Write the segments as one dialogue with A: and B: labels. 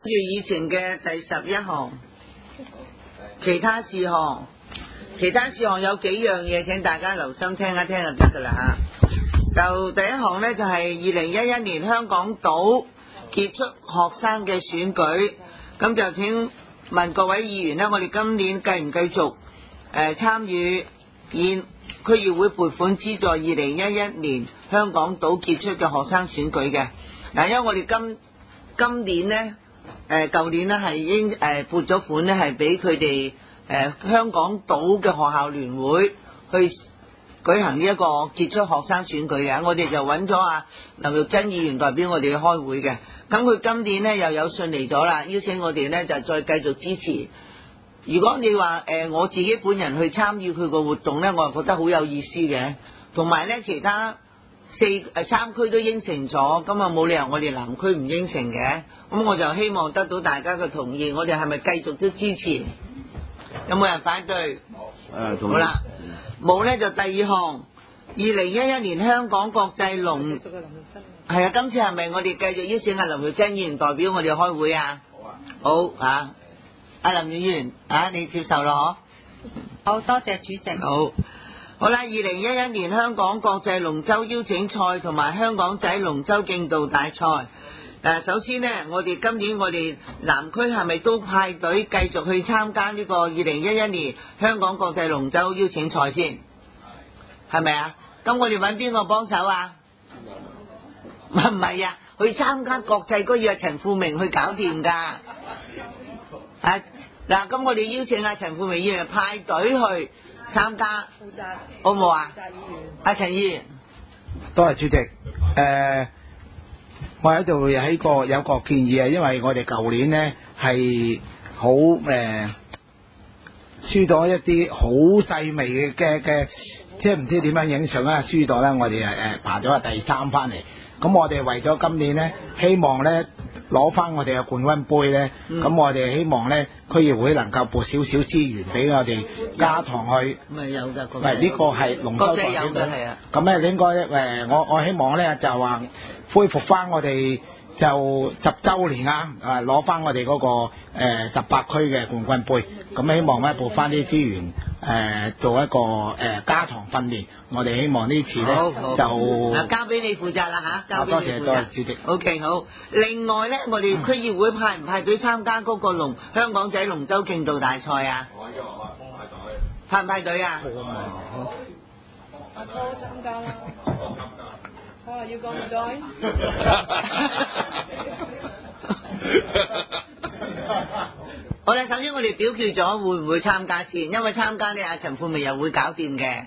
A: 議程嘅第11項，其他事項。其他事項有幾樣嘢，請大家留心聽一聽就得㗎啦嚇。就第一項呢，就係2011年香港島傑出學生嘅選舉，咁就請問各位議員呢，我哋今年繼唔繼續參與現區議會撥款資助2011年香港島傑出嘅學生選舉嘅？嗱，因為我哋今年呢，舊年呢係已經撥咗款呢，係俾佢哋香港島嘅學校聯會去舉行呢一個傑出學生選舉嘅，我哋就揾咗林玉珍議員代表我哋去開會嘅。咁佢今年呢又有信嚟咗啦，邀請我哋呢就再繼續支持。如果你話我自己本人去參與佢個活動呢，我係覺得好有意思嘅。同埋呢，其他三區都應承咗，咁啊冇理由我哋南區唔應承嘅。咁我就希望得到大家嘅同意，我哋係咪繼續都支持？有冇人反對？好啦，冇呢就第二項，2011年香港國際龍係啊，今次係咪我哋繼續邀請林玉珍議員代表我哋開會啊？好啊，阿林議員你接受咯嗬？
B: 好多謝主席。
A: 好啦，2011年香港國際龍舟邀請賽同埋香港仔龍舟競渡大賽。首先呢，我哋今年我哋南區係咪都派隊繼續去參加呢個2011年香港國際龍舟邀請賽先？係咪啊？咁我哋揾邊個幫手啊？唔係啊，去參加國際嗰日陳富明去搞掂㗎。嗱，咁我哋邀請陳富明議員派隊去參加，好唔好啊？陳議員。
C: 多謝主席。我喺度有個建議啊，因為我哋舊年呢係好輸咗一啲好細微嘅，即係唔知點樣影相啦，輸咗啦，我哋爬咗第3翻嚟。咁我哋為咗今年呢，希望呢攞翻我哋嘅冠軍杯呢，咁我哋希望呢區議會能夠撥少少資源俾我哋加堂去。
A: 咪有㗎，
C: 唔係呢個係龍舟代表隊。
A: 係啊。
C: 咁咧應該我希望呢就話恢復翻我哋就10週年攞翻我哋嗰個18區嘅冠軍杯。咁希望咧撥翻啲資源做一個加堂訓練。我哋希望呢次咧就
A: 交俾你負責啦嚇，交俾你負責。
C: 多謝主席。
A: OK 好。另外咧，我哋區議會派唔派隊參加嗰個香港仔龍舟競渡大賽啊？派唔派隊啊？
B: 阿哥參加啦。You gonna join？
A: 好啦，首先我哋表決咗會唔會參加先，因為參加呢，陳富明又會搞掂嘅。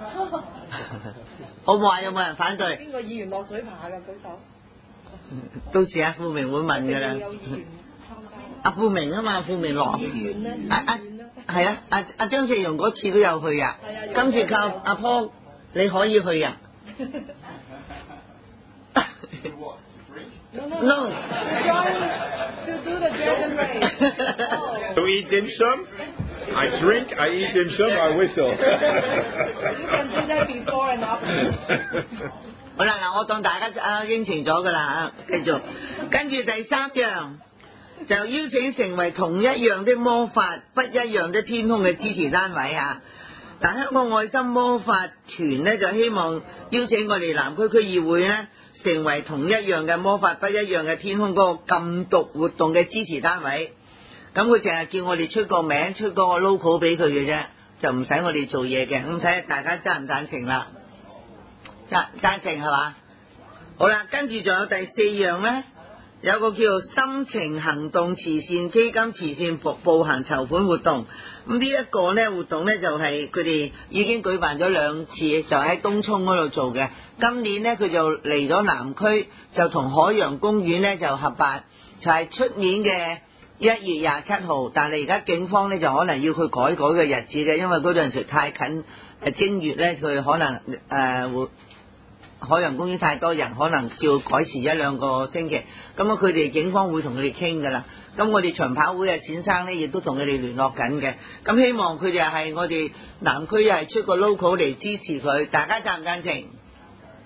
A: 好唔好啊？有冇人反對？
B: 邊個議員落水爬㗎？舉手。
A: 到時阿富明會問㗎啦。
B: 有議員參加。
A: 阿富明啊嘛，富明落。
B: 議員咧。
A: 係啊，阿張四容嗰次都有去啊。今次靠阿坡你可以去啊。No.
B: To do the dragon race.
D: To eat dim sum? I drink, I eat dim sum, I whistle.
B: You can do that before and after.
A: 好啦，嗱，我當大家應承咗㗎啦，繼續。跟住第3樣就邀請成為同一樣的魔法、不一樣的天空嘅支持單位啊！嗱，香港愛心魔法團呢，就希望邀請我哋南區區議會呢，成為同一樣嘅魔法不一樣嘅天空嗰個禁毒活動嘅支持單位。咁佢淨係叫我哋出個名，出嗰個 logo 俾佢嘅啫，就唔使我哋做嘢嘅。咁睇下大家贊唔贊成啦？贊成係嘛？好啦，跟住仲有第4樣呢，有個叫做心情行動慈善基金慈善步行籌款活動。咁呢一個呢活動呢，就係佢哋已經舉辦咗2次，就喺東涌嗰度做嘅。今年呢，佢就嚟咗南區，就同海洋公園呢就合辦，就係出年嘅1月27號。但係而家警方呢，就可能要佢改個日子嘅，因為嗰陣時太近正月呢，佢可能會海洋公園太多人，可能叫改遲1-2個星期。咁佢哋警方會同佢哋傾㗎啦。咁我哋長跑會冼生呢，亦都同佢哋聯絡緊嘅。咁希望佢哋係我哋南區係出個 logo 嚟支持佢，大家贊唔贊成？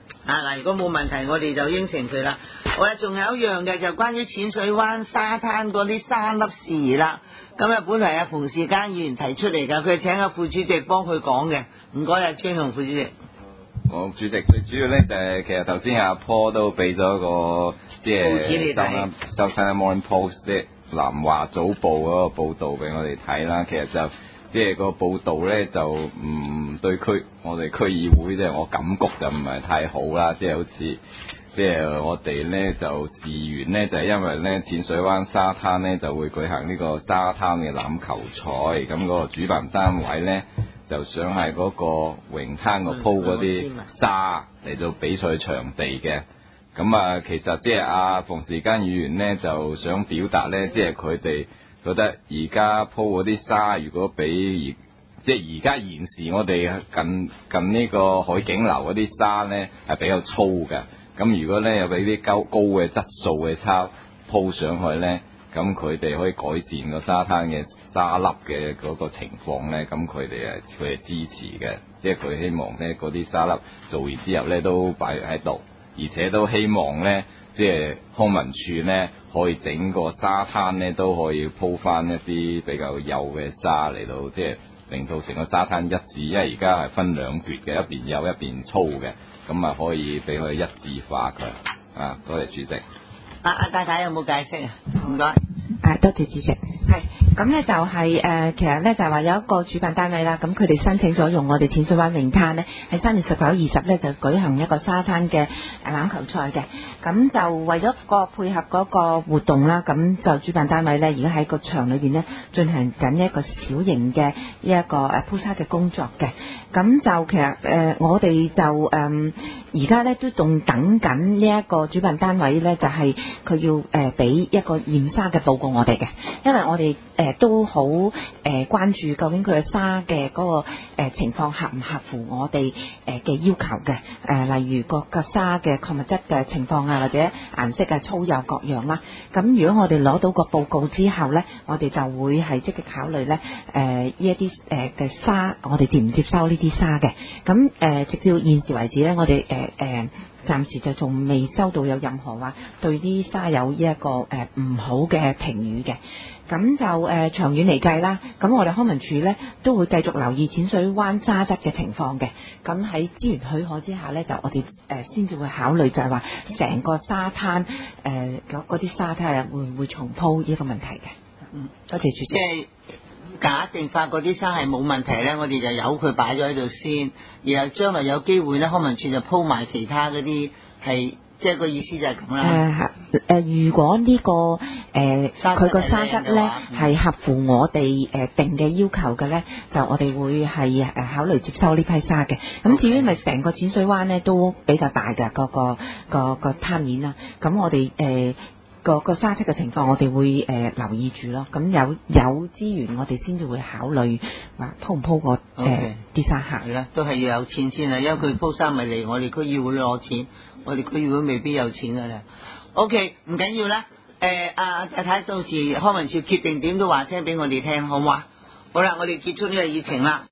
A: 嗱，如果冇問題，我哋就應承佢啦。好啦，仲有一樣嘅就關於淺水灣沙灘嗰啲沙粒事宜啦。咁啊，本嚟阿馮士堅議員提出嚟㗎，佢請阿副主席幫佢講嘅。唔該，阿張雄副主席。
E: 好，主席最主要咧就係、其實頭先阿 Paul 都俾咗個即係收睇 Morning Post 即係南華早報嗰個報導俾我哋睇啦。其實就即係個報導咧就唔對我哋區議會即係我感覺就唔係太好啦。即係好似即係我哋咧就事緣咧就係因為咧淺水灣沙灘咧就會舉行呢個沙灘嘅欖球賽，咁嗰個主辦單位咧就想係嗰個泳灘個鋪嗰啲沙嚟到比賽場地嘅。咁啊，其實即係阿馮士堅議員咧就想表達咧，即係佢哋覺得而家鋪嗰啲沙，如果比即係而家現時我哋近呢個海景樓嗰啲沙咧係比較粗嘅。咁如果咧有俾啲高嘅質素嘅沙鋪上去咧，咁佢哋可以改善個沙灘嘅沙粒嘅嗰個情況咧，咁佢係支持嘅，即係佢希望咧嗰啲沙粒做完之後咧都擺喺度，而且都希望咧即係康文署咧可以整個沙灘咧都可以鋪翻一啲比較幼嘅沙嚟到，即係令到成個沙灘一致，因為而家係分兩橛嘅，一邊幼一邊粗嘅，咁啊可以俾佢一致化佢。啊，多謝主席。
A: 阿太太有冇解釋啊？唔該。
B: 多謝主席。係咁咧，就係其實咧就係話有一個主辦單位啦，咁佢哋申請咗用我哋淺水灣泳灘咧，喺3月19、20咧就舉行一個沙灘嘅欖球賽嘅。咁就為咗個配合嗰個活動啦，咁就主辦單位咧而家喺個場裏邊咧進行緊一個小型嘅一個鋪沙嘅工作嘅。咁就其實我哋就而家咧都仲等緊呢一個主辦單位咧，就係佢要俾一個驗沙嘅報告我哋嘅，因為我哋都好關注究竟佢嘅沙嘅嗰個情況合唔合乎我哋嘅要求嘅，例如個沙嘅礦物質嘅情況啊，或者顏色啊、粗幼各樣啦。咁如果我哋攞到個報告之後咧，我哋就會係積極考慮咧呢一啲嘅沙，我哋接唔接收呢啲沙嘅。咁直到現時為止咧，我哋暫時就仲未收到有任何話對啲沙有呢一個唔好嘅評語嘅。咁就長遠嚟計啦，咁我哋康文署咧都會繼續留意淺水灣沙質嘅情況嘅。咁喺資源許可之下咧，就我哋先至會考慮就係話成個沙灘嗰啲沙灘會唔會重鋪呢個問題嘅。多謝主席。
A: 即係假定發嗰啲沙係冇問題咧，我哋就由佢擺咗喺度先，然後將來有機會咧，康文署就鋪埋其他嗰啲係。即係個意思就係咁啦。
B: 如果呢個佢個沙質咧係合乎我哋定嘅要求嘅咧，就我哋會係考慮接收呢批沙嘅。咁至於咪成個淺水灣咧都比較大嘅個灘面啦。咁我哋個沙質嘅情況，我哋會留意住咯。咁有資源，我哋先至會考慮話鋪唔鋪個啲沙客。
A: 係啦，都係要有錢先啦，因為佢鋪沙咪嚟我哋區議會攞錢，我哋區議會未必有錢㗎啦。OK， 唔緊要啦。阿太太到時康文署決定點都話聲俾我哋聽，好唔好啊？好啦，我哋結束呢個議程啦。